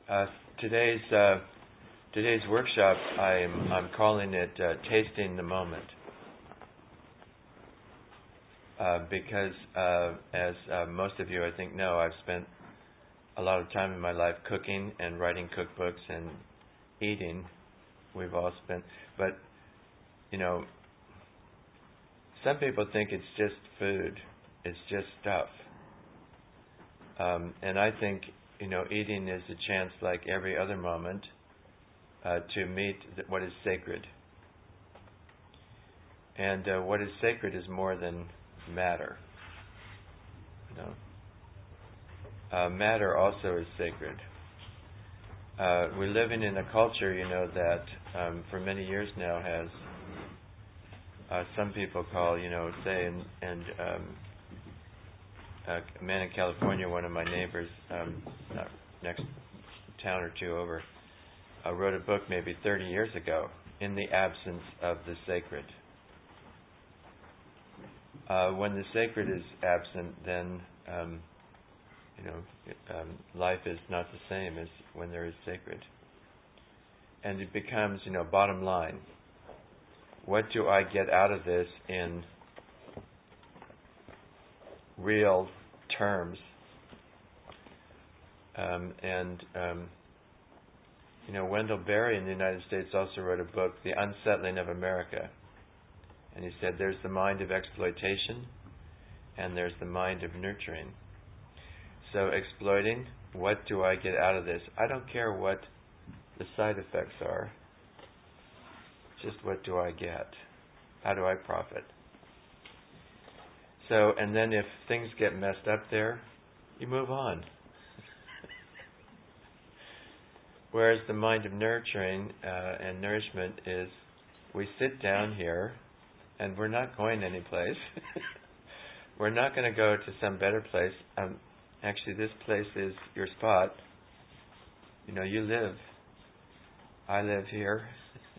Uh, today's today's workshop, I'm calling it "Tasting the Moment," because as most of you I think know, I've spent a lot of time in my life cooking and writing cookbooks and eating. We've all spent, but some people think it's just food, it's just stuff, and I think eating is a chance, like every other moment, to meet what is sacred. And what is sacred is more than matter. Matter also is sacred. We're living in a culture, that for many years now has some people call, say, and a man in California, one of my neighbors, next town or two over, wrote a book maybe 30 years ago, "In the Absence of the Sacred." When the sacred is absent, then life is not the same as when there is sacred. And it becomes, bottom line, what do I get out of this in real terms? Wendell Berry in the United States also wrote a book, "The Unsettling of America." And he said there's the mind of exploitation and there's the mind of nurturing. So exploiting, what do I get out of this? I don't care what the side effects are. Just what do I get? How do I profit? So, and then if things get messed up there, you move on. Whereas the mind of nurturing and nourishment is, we sit down here and we're not going anyplace. We're not going to go to some better place. Actually, this place is your spot. You live. I live here.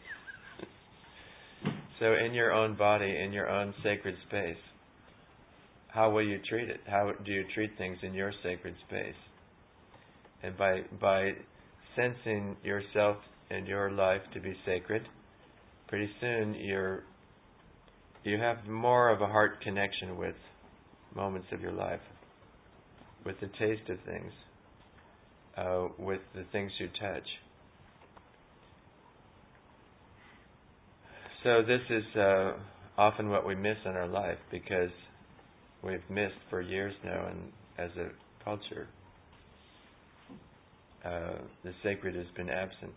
So in your own body, in your own sacred space, how will you treat it? How do you treat things in your sacred space? And by sensing yourself and your life to be sacred, pretty soon you have more of a heart connection with moments of your life, with the taste of things, with the things you touch. So this is often what we miss in our life, because we've missed for years now, and as a culture, the sacred has been absent.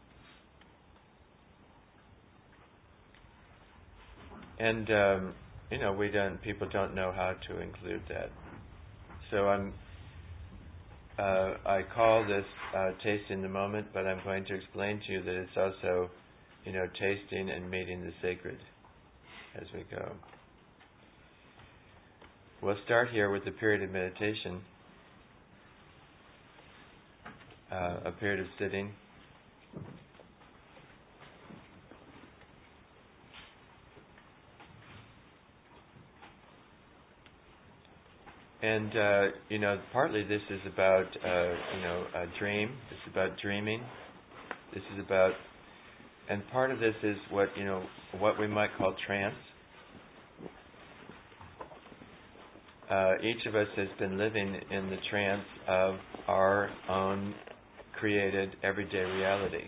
And people don't know how to include that. So I call this tasting the moment, but I'm going to explain to you that it's also, tasting and meeting the sacred as we go. We'll start here with a period of meditation, a period of sitting. And, partly this is about, a dream. It's about dreaming. This is about, and part of this is what we might call trance. Each of us has been living in the trance of our own created everyday reality,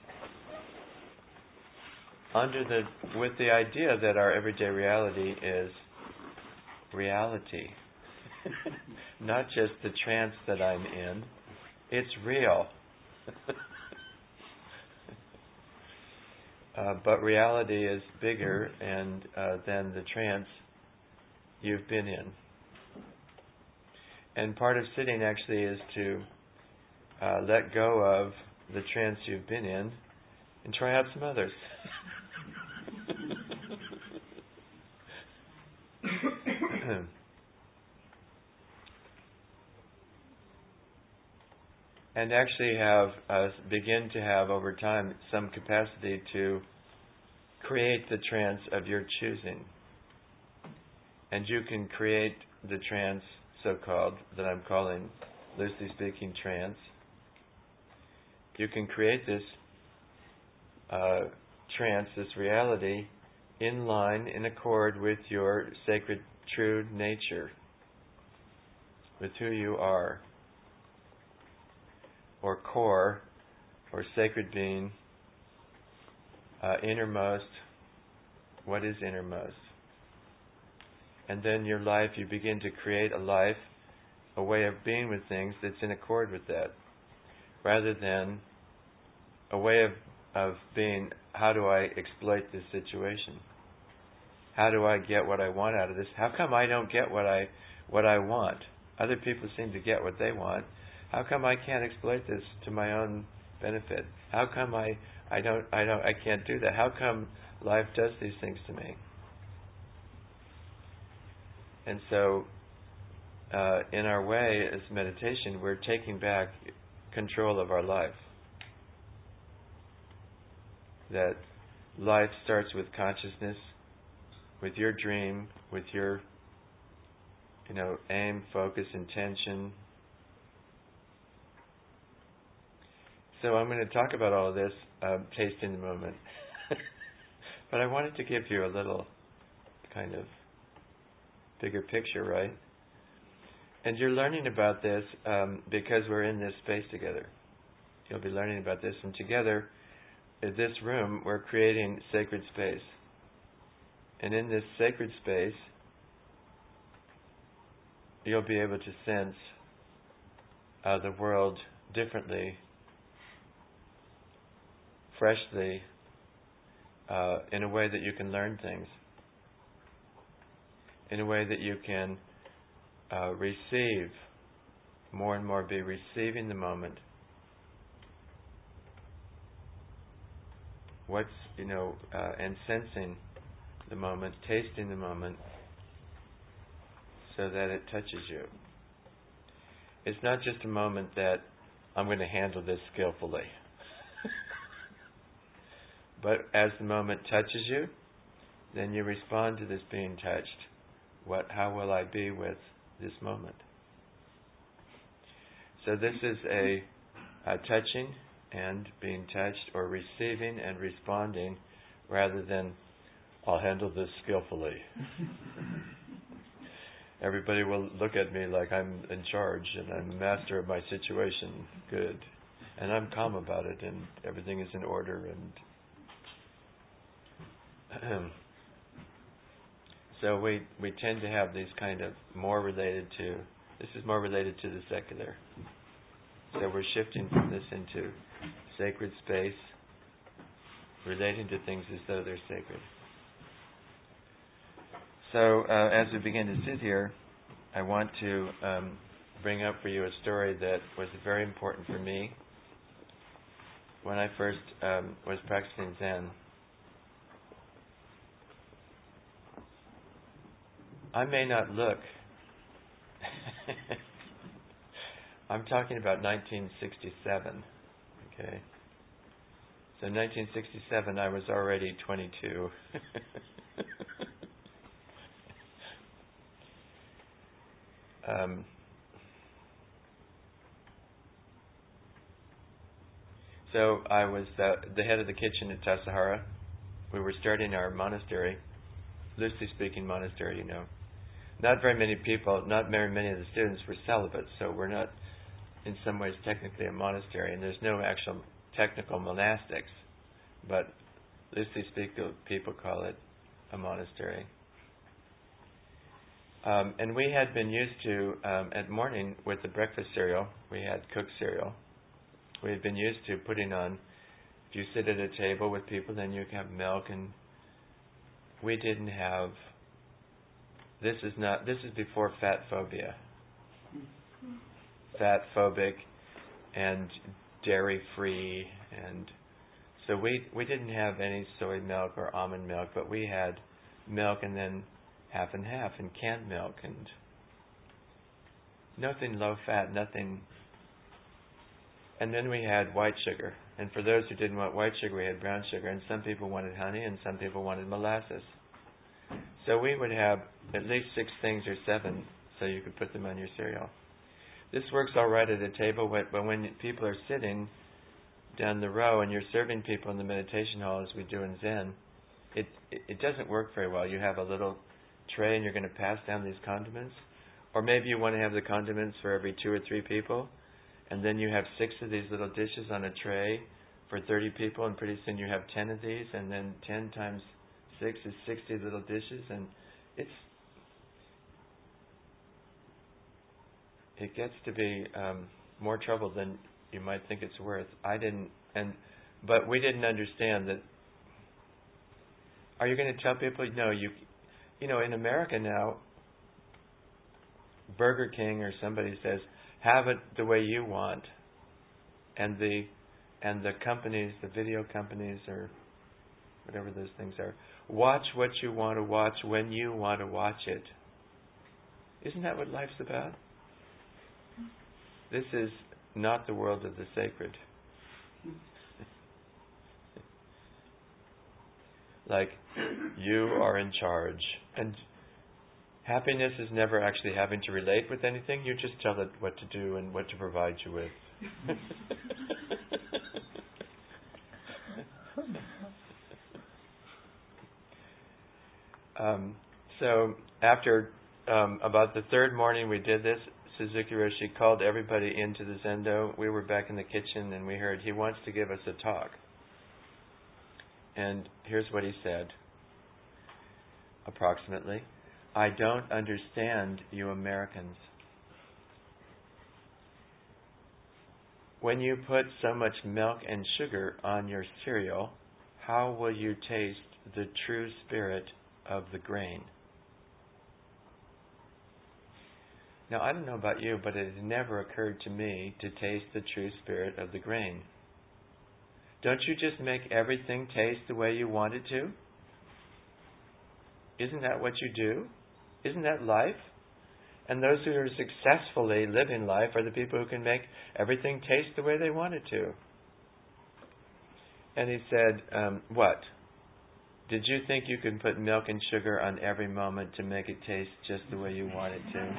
with the idea that our everyday reality is reality. Not just the trance that I'm in, it's real. But reality is bigger than the trance you've been in. And part of sitting actually is to let go of the trance you've been in and try out some others. And actually begin to have over time some capacity to create the trance of your choosing. And you can create the trance, so-called, that I'm calling, loosely speaking, trance, you can create this trance, this reality, in line, in accord with your sacred, true nature, with who you are, or core, or sacred being, innermost. What is innermost? And then your life, you begin to create a life, a way of being with things that's in accord with that, rather than a way of being, how do I exploit this situation? How do I get what I want out of this? How come I don't get what I want? Other people seem to get what they want. How come I can't exploit this to my own benefit? How come I can't do that? How come life does these things to me? And so, in our way, as meditation, we're taking back control of our life. That life starts with consciousness, with your dream, with your, aim, focus, intention. So I'm going to talk about all of this, taste in the moment. But I wanted to give you a little kind of bigger picture, right? And you're learning about this because we're in this space together. You'll be learning about this, and together, in this room, we're creating sacred space. And in this sacred space, you'll be able to sense the world differently, freshly, in a way that you can learn things, in a way that you can receive, more and more be receiving the moment. And sensing the moment, tasting the moment, so that it touches you. It's not just a moment that I'm going to handle this skillfully. But as the moment touches you, then you respond to this being touched. How will I be with this moment? So this is a touching and being touched, or receiving and responding, rather than I'll handle this skillfully. Everybody will look at me like I'm in charge and I'm master of my situation. Good. And I'm calm about it and everything is in order. And so we tend to have these kind of this is more related to the secular. So we're shifting from this into sacred space, relating to things as though they're sacred. So as we begin to sit here, I want to bring up for you a story that was very important for me when I first was practicing Zen. I may not look. I'm talking about 1967. Okay. So 1967, I was already 22. So I was the head of the kitchen at Tassajara. We were starting our monastery, loosely speaking monastery, Not very many people, not very many of the students were celibate, so we're not in some ways technically a monastery, and there's no actual technical monastics, but loosely speaking, people call it a monastery. And we had been used to, at morning with the breakfast cereal, we had cooked cereal. We had been used to putting on, if you sit at a table with people, then you have milk, and we didn't have, this is before fat phobia. Fat phobic and dairy free, and so we didn't have any soy milk or almond milk, but we had milk and then half and half, and canned milk, and nothing low fat, nothing. And then we had white sugar, and for those who didn't want white sugar, we had brown sugar, and some people wanted honey and some people wanted molasses. So we would have at least 6 things or 7, so you could put them on your cereal. This works all right at a table, but when people are sitting, down the row and you're serving people in the meditation hall as we do in Zen, it doesn't work very well. You have a little tray and you're going to pass down these condiments. Or maybe you want to have the condiments for every 2 or 3 people, and then you have 6 of these little dishes on a tray for 30 people, and pretty soon you have 10 of these, and then 10 times 6 is 60 little dishes, and it gets to be more trouble than you might think it's worth. But we didn't understand that. Are you going to tell people? No, you know, in America now, Burger King or somebody says, have it the way you want, and the companies, the video companies or whatever those things are, watch what you want to watch when you want to watch it. Isn't that what life's about? This is not the world of the sacred. Like, you are in charge. And happiness is never actually having to relate with anything. You just tell it what to do and what to provide you with. So after about the 3rd morning we did this, Suzuki Roshi called everybody into the Zendo. We were back in the kitchen and we heard he wants to give us a talk. And here's what he said, approximately. I don't understand you Americans. When you put so much milk and sugar on your cereal, how will you taste the true spirit of the grain? Now, I don't know about you, but it has never occurred to me to taste the true spirit of the grain. Don't you just make everything taste the way you want it to? Isn't that what you do? Isn't that life? And those who are successfully living life are the people who can make everything taste the way they want it to. And he said, what? Did you think you could put milk and sugar on every moment to make it taste just the way you want it to?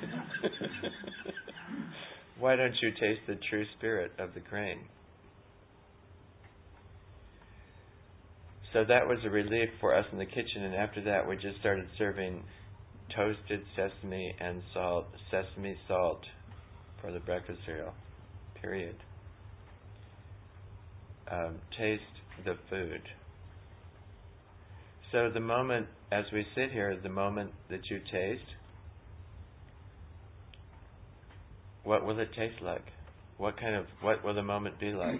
Why don't you taste the true spirit of the grain? So that was a relief for us in the kitchen, and after that we just started serving toasted sesame salt for the breakfast cereal. Period. Taste the food. So the moment, as we sit here, the moment that you taste, what will it taste like? What will the moment be like?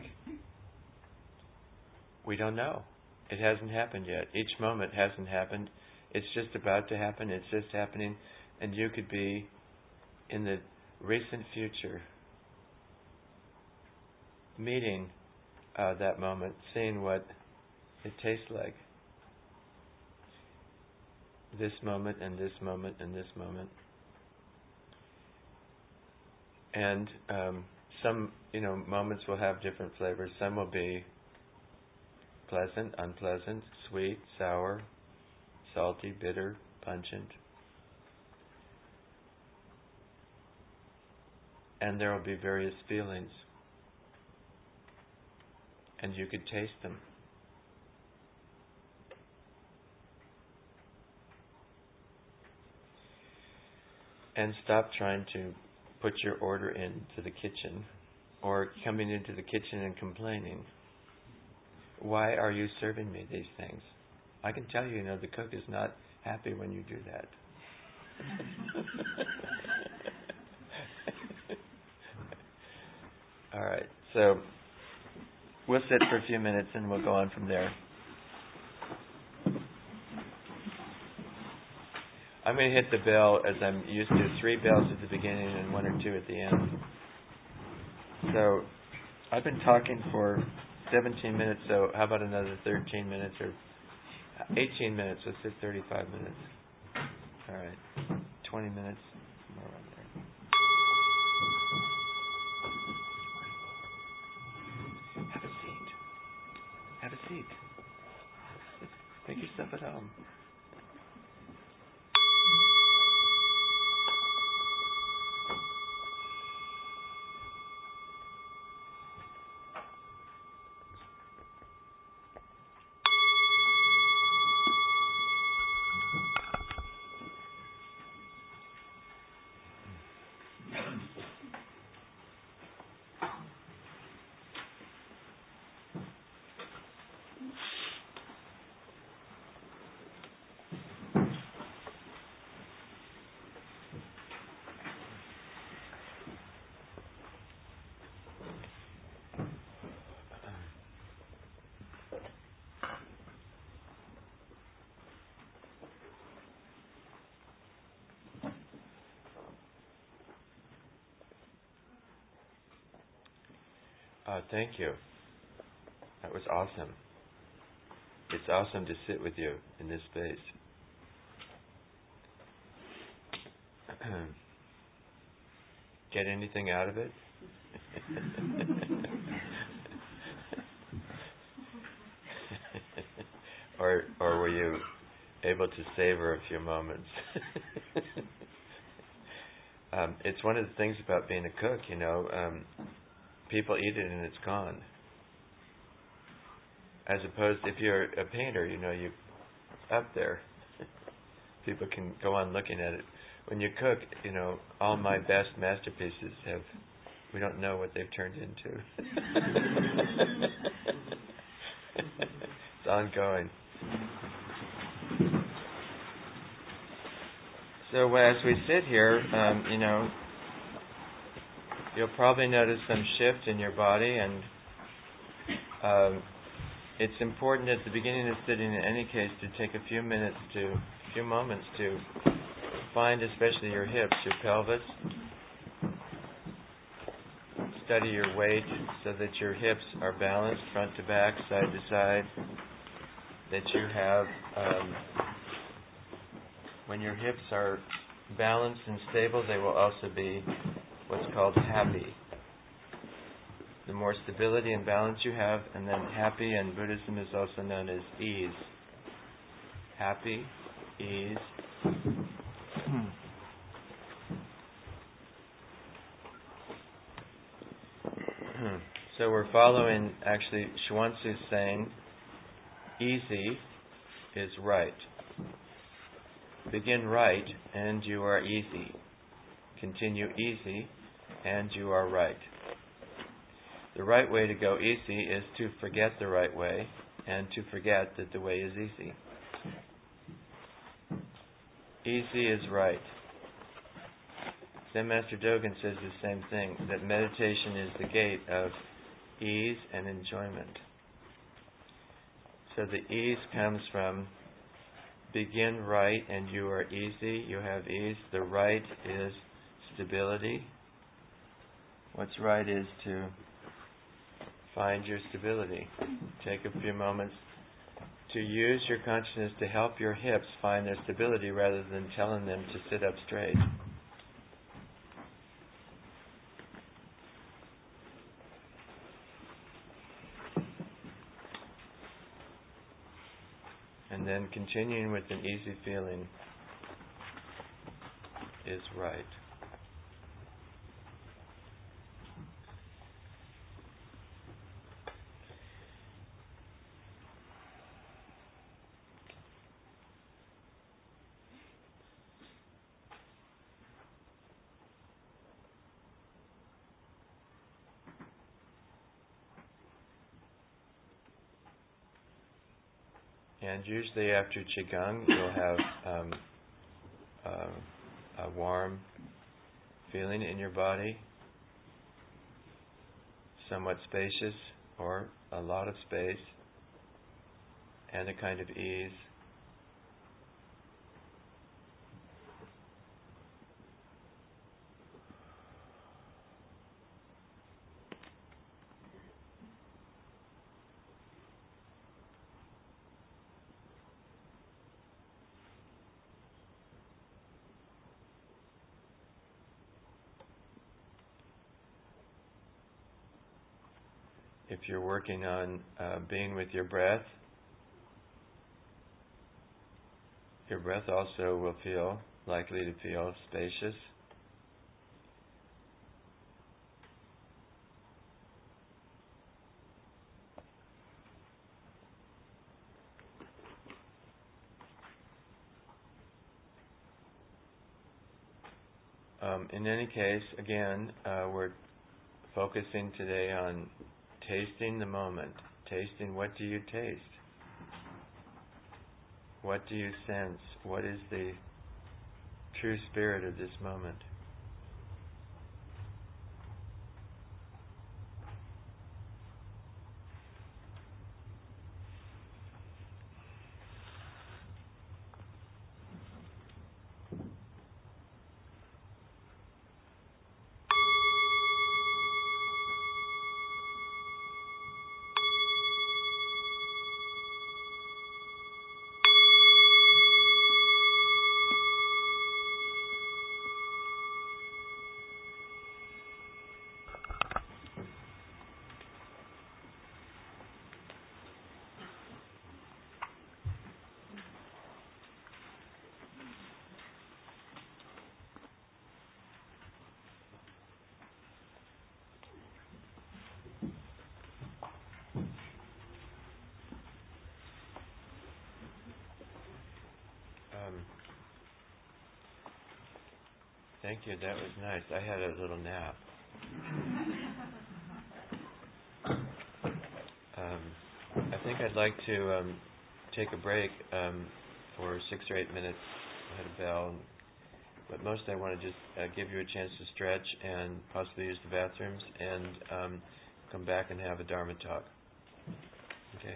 We don't know. It hasn't happened yet. Each moment hasn't happened. It's just about to happen. It's just happening. And you could be in the recent future meeting that moment, seeing what it tastes like. This moment and this moment and this moment. And some, moments will have different flavors. Some will be pleasant, unpleasant, sweet, sour, salty, bitter, pungent. And there will be various feelings. And you could taste them. And stop trying to put your order into the kitchen or coming into the kitchen and complaining. Why are you serving me these things? I can tell you, the cook is not happy when you do that. All right, so we'll sit for a few minutes and we'll go on from there. I'm going to hit the bell as I'm used to, 3 bells at the beginning and 1 or 2 at the end. So I've been talking for 17 minutes, so how about another 13 minutes or 18 minutes? Let's say 35 minutes. All right, 20 minutes, somewhere around there. Have a seat. Have a seat. Make yourself at home. Thank you. That was awesome. It's awesome to sit with you in this space. Get anything out of it? Or were you able to savor a few moments? It's one of the things about being a cook, people eat it and it's gone. As opposed, if you're a painter, you up there. People can go on looking at it. When you cook, all my best masterpieces we don't know what they've turned into. It's ongoing. So as we sit here, you'll probably notice some shift in your body, and it's important at the beginning of sitting, in any case, to take a few moments to find, especially your hips, your pelvis. Study your weight so that your hips are balanced, front to back, side to side. That you have, when your hips are balanced and stable, they will also be what's called happy. The more stability and balance you have, and then happy in Buddhism is also known as ease. Happy, ease. So we're following, actually, Chuang-Tzu's saying, easy is right. Begin right, and you are easy. Continue easy, and you are right. The right way to go easy is to forget the right way, and to forget that the way is easy. Easy is right. Zen Master Dogen says the same thing, that meditation is the gate of ease and enjoyment. So the ease comes from begin right and you are easy, you have ease. The right is stability. What's right is to find your stability. Take a few moments to use your consciousness to help your hips find their stability rather than telling them to sit up straight. And then continuing with an easy feeling is right. And usually after Qigong, you'll have a warm feeling in your body, somewhat spacious or a lot of space, and a kind of ease. If you're working on being with your breath also will feel likely to feel spacious. In any case, again, we're focusing today on tasting the moment. Tasting, what do you taste? What do you sense? What is the true spirit of this moment? Thank you. That was nice. I had a little nap. I think I'd like to take a break for 6 or 8 minutes. I had a bell. But mostly I want to just give you a chance to stretch and possibly use the bathrooms and come back and have a Dharma talk. Okay?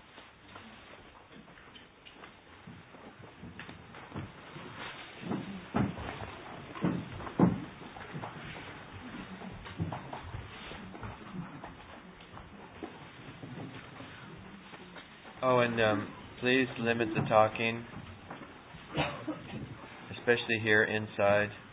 Oh, and please limit the talking, especially here inside.